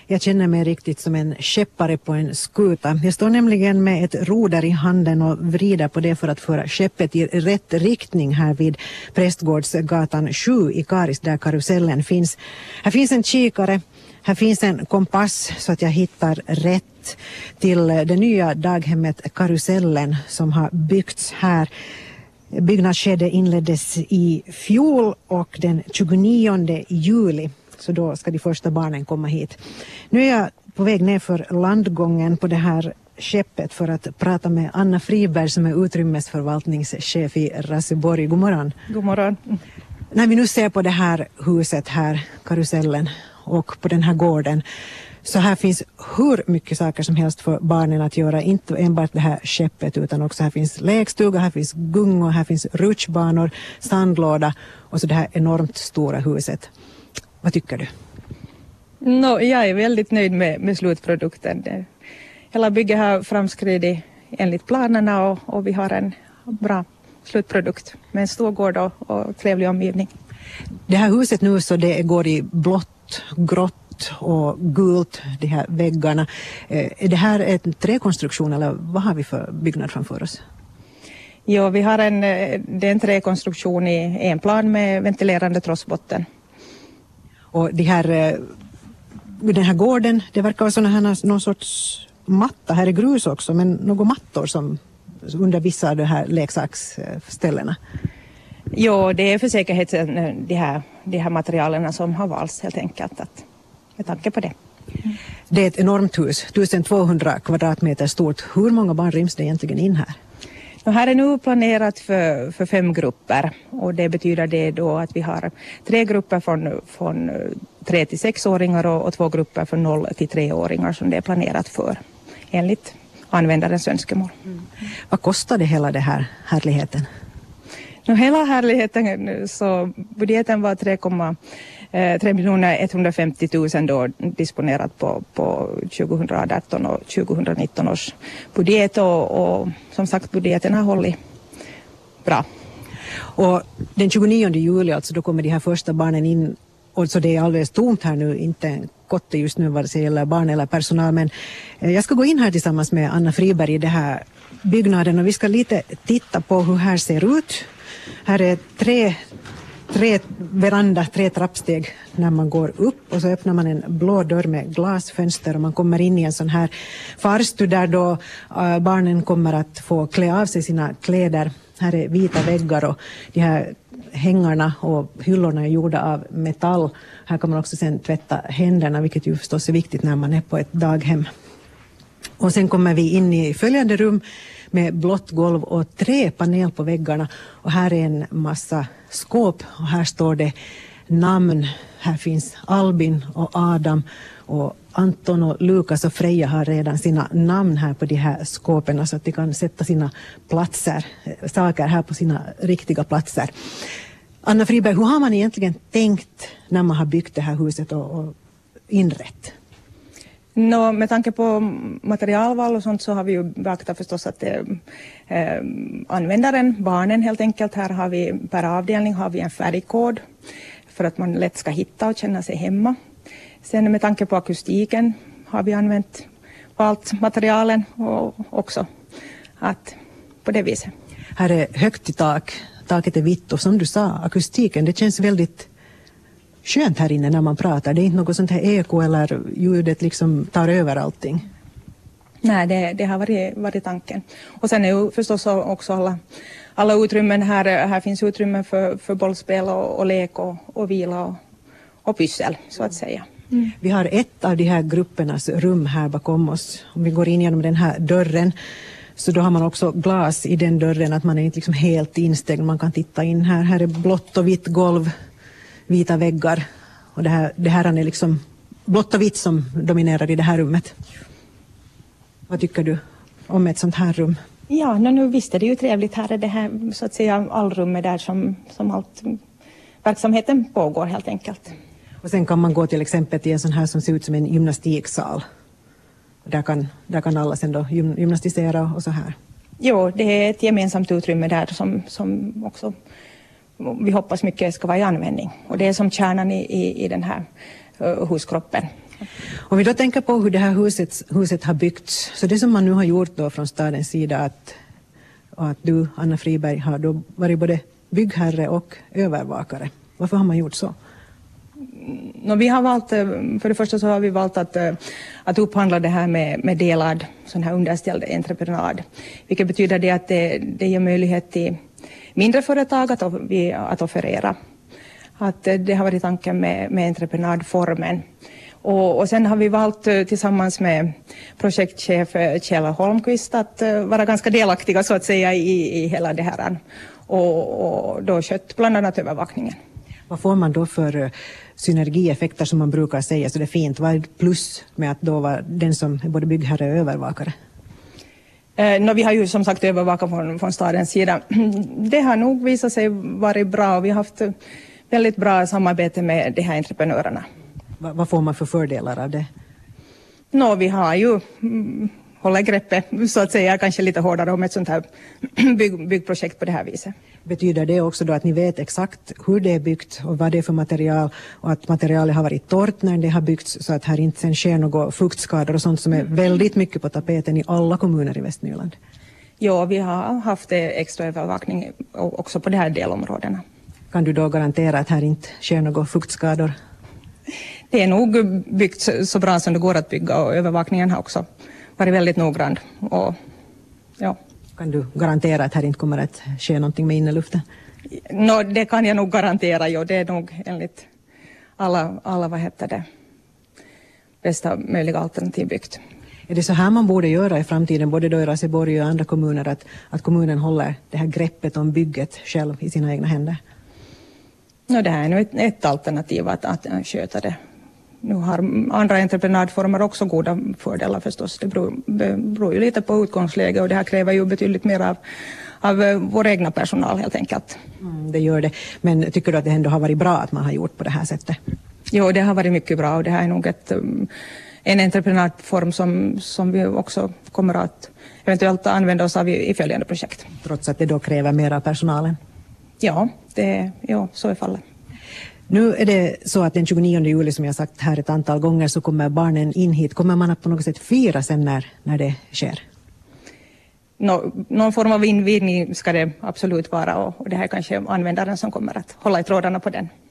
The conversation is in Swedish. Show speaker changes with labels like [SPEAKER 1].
[SPEAKER 1] Jag känner mig riktigt som en skeppare på en skuta. Jag står nämligen med ett roder i handen och vrider på det för att föra skeppet i rätt riktning här vid Prästgårdsgatan 7 i Karis där karusellen finns. Här finns en kikare, här finns en kompass så att jag hittar rätt till det nya daghemmet Karusellen som har byggts här. Byggnadsskedet inleddes i fjol och den 29 juli. Så då ska de första barnen komma hit. Nu är jag på väg ner för landgången på det här skeppet för att prata med Anna Friberg som är utrymmesförvaltningschef i Raseborg. God morgon.
[SPEAKER 2] God morgon.
[SPEAKER 1] När vi nu ser på det här huset här, Karusellen, och på den här gården, så här finns hur mycket saker som helst för barnen att göra. Inte enbart det här skeppet utan också här finns lekstuga, här finns gungor, här finns rutschbanor, sandlåda och så det här enormt stora huset. Vad tycker du?
[SPEAKER 2] Jag är väldigt nöjd med slutprodukten. Hela bygget har framskridit enligt planerna och vi har en bra slutprodukt med en stor gård och trevlig omgivning.
[SPEAKER 1] Det här huset nu så det går i blått, grått och gult, de här väggarna. Är det här en träkonstruktion eller vad har vi för byggnad framför oss?
[SPEAKER 2] Ja, vi har en träkonstruktion i en plan med ventilerande trossbotten.
[SPEAKER 1] Och den här gården, det verkar vara såna här, någon sorts matta, här är grus också, men några mattor som under vissa av de här leksaksställena.
[SPEAKER 2] Ja, det är för säkerheten de här materialen som har valts helt enkelt, med tanke på det.
[SPEAKER 1] Det är ett enormt hus, 1200 kvadratmeter stort. Hur många barn ryms det egentligen in här?
[SPEAKER 2] Här är nu planerat för 5 grupper och det betyder det då att vi har 3 grupper från 3 till 6-åringar och 2 grupper från 0 till 3-åringar som det är planerat för enligt användarens önskemål.
[SPEAKER 1] Vad kostar det hela det här härligheten?
[SPEAKER 2] Hela härligheten så budgeten var 3 150 000 då disponerat på 2018 och 2019 års budget och som sagt budgeten har hållit bra.
[SPEAKER 1] Och den 29 juli alltså då kommer de här första barnen in och så det är alldeles tomt här nu, inte en kotte just nu vad det gäller barn eller personal, men jag ska gå in här tillsammans med Anna Friberg i det här byggnaden och vi ska lite titta på hur här ser ut. Här är tre trappsteg när man går upp och så öppnar man en blå dörr med glasfönster och man kommer in i en sån här farstu där då barnen kommer att få klä av sig sina kläder. Här är vita väggar och de här hängarna och hyllorna är gjorda av metall. Här kan man också sen tvätta händerna, vilket ju förstås är viktigt när man är på ett daghem. Och sen kommer vi in i följande rum med blått golv och träpanel på väggarna. Och här är en massa skåp och här står det namn. Här finns Albin och Adam och Anton och Lukas och Freja har redan sina namn här på de här skåpen så att de kan sätta sina saker här på sina riktiga platser. Anna Friberg, hur har man egentligen tänkt när man har byggt det här huset och inrett?
[SPEAKER 2] Med tanke på materialval och sånt så har vi ju beaktat förstås att användaren, barnen helt enkelt, här har vi per avdelning har vi en färgkod för att man lätt ska hitta och känna sig hemma. Sen med tanke på akustiken har vi använt valt materialen och också att på det viset.
[SPEAKER 1] Här är högt i taket är vitt och som du sa, akustiken, det känns väldigt skönt här inne när man pratar. Det är inte något sånt här eko eller ljudet liksom tar över allting.
[SPEAKER 2] Nej, det har varit tanken. Och sen är ju förstås också alla utrymmen här finns utrymmen för bollspel och lek och vila och pyssel så att säga.
[SPEAKER 1] Mm. Vi har ett av de här gruppernas rum här bakom oss. Om vi går in genom den här dörren så då har man också glas i den dörren att man är inte liksom helt instängd. Man kan titta in här. Här är blått och vitt golv, vita väggar och det här är liksom blått och vitt som dominerar i det här rummet. Vad tycker du om ett sånt här rum?
[SPEAKER 2] Ja, nu visst är det ju trevligt. Här är det här så att säga allrummet där som allt verksamheten pågår helt enkelt.
[SPEAKER 1] Och sen kan man gå till exempel till en sån här som ser ut som en gymnastiksal. Där kan alla sen då gymnastisera och så här. Jo, det är ett gemensamt utrymme där som också vi hoppas mycket ska vara i användning. Och det är som kärnan i den här huskroppen. Om vi då tänker på hur det här huset har byggts, så det som man nu har gjort då från stadens sida att du, Anna Friberg, har då varit både byggherre och övervakare. Varför har man gjort så?
[SPEAKER 2] Vi har valt, för det första så har vi valt att upphandla det här med delad sån här underställd entreprenad. Vilket betyder det att det ger möjlighet till mindre företag att offerera. Att det har varit tanken med entreprenadformen. Och sen har vi valt tillsammans med projektchef Kjell Holmqvist att vara ganska delaktiga så att säga i hela det här. Och då skött bland annat övervakningen.
[SPEAKER 1] Vad får man då för synergieffekter som man brukar säga så det är fint? Vad är plus med att då vara den som är både byggherre och övervakare?
[SPEAKER 2] Vi har ju som sagt övervakat från stadens sida. Det har nog visat sig vara bra. Vi har haft väldigt bra samarbete med de här entreprenörerna.
[SPEAKER 1] Vad får man för fördelar av det?
[SPEAKER 2] Vi har ju hålla greppet så att säga kanske lite hårdare om ett sånt här byggprojekt på det här viset.
[SPEAKER 1] Betyder det också då att ni vet exakt hur det är byggt och vad det är för material och att materialet har varit torrt när det har byggts så att här inte sen sker några fuktskador och sånt som är väldigt mycket på tapeten i alla kommuner i Västnyland?
[SPEAKER 2] Ja, vi har haft extra övervakning också på de här delområdena.
[SPEAKER 1] Kan du då garantera att här inte sker några fuktskador?
[SPEAKER 2] Det är nog byggt så bra som det går att bygga och övervakningen har också varit väldigt noggrann. Och, ja.
[SPEAKER 1] Kan du garantera att här inte kommer att ske någonting med inneluften?
[SPEAKER 2] Det kan jag nog garantera. Jo. Det är nog enligt alla bästa möjliga alternativ byggt.
[SPEAKER 1] Är det så här man borde göra i framtiden, både då i Raseborg och andra kommuner, att kommunen håller det här greppet om bygget själv i sina egna händer?
[SPEAKER 2] Det här är nu ett alternativ att sköta det. Nu har andra entreprenadformer också goda fördelar förstås. Det beror ju lite på utgångsläge och det här kräver ju betydligt mer av vår egna personal helt enkelt.
[SPEAKER 1] Det gör det. Men tycker du att det ändå har varit bra att man har gjort på det här sättet?
[SPEAKER 2] Jo, det har varit mycket bra och det här är nog en entreprenadform som vi också kommer att eventuellt använda oss av i följande projekt.
[SPEAKER 1] Trots att det då kräver mer av personalen?
[SPEAKER 2] Ja, så är fallet.
[SPEAKER 1] Nu är det så att den 29 juli, som jag sagt här ett antal gånger, så kommer barnen in hit. Kommer man att på något sätt fira sen när det sker?
[SPEAKER 2] Någon form av invigning ska det absolut vara och det här är kanske användaren som kommer att hålla i trådarna på den.